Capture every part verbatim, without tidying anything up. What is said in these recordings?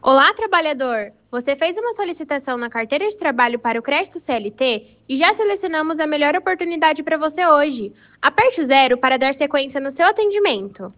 Olá, trabalhador! Você fez uma solicitação na carteira de trabalho para o crédito C L T e já selecionamos a melhor oportunidade para você hoje. Aperte o zero para dar sequência no seu atendimento.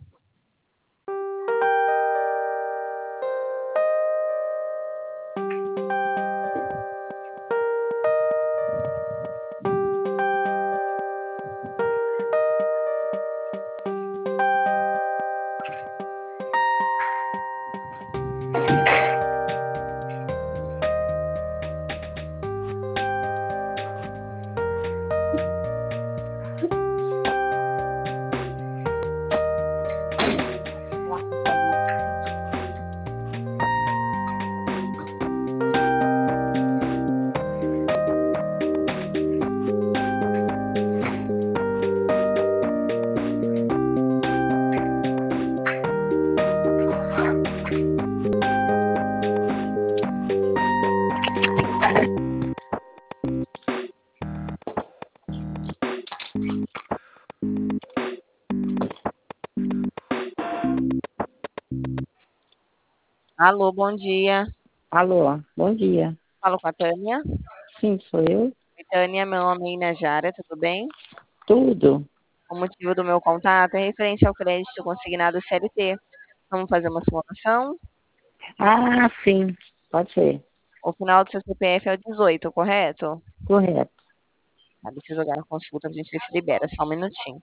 Alô, bom dia. Alô, bom dia. Falo com a Tânia. Sim, sou eu. Oi, Tânia, meu nome é Inajara, tudo bem? Tudo? O motivo do meu contato é referente ao crédito consignado C L T. Vamos fazer uma simulação? Ah, sim, pode ser. O final do seu C P F é o dezoito, correto? Correto. Tá, deixa eu jogar a consulta pra gente ver se libera, só um minutinho.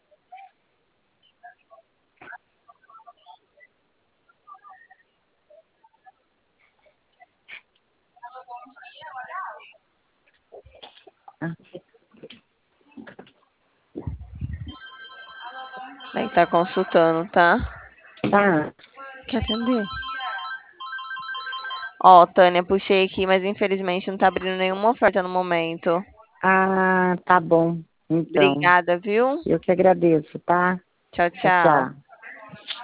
Ah, Aí tá consultando, tá? tá. Quer atender? Ó, Tânia, puxei aqui, mas infelizmente não tá abrindo nenhuma oferta no momento. Ah, tá bom. Então, Obrigada, viu? eu que agradeço, tá? Tchau, Tchau, tchau. tchau.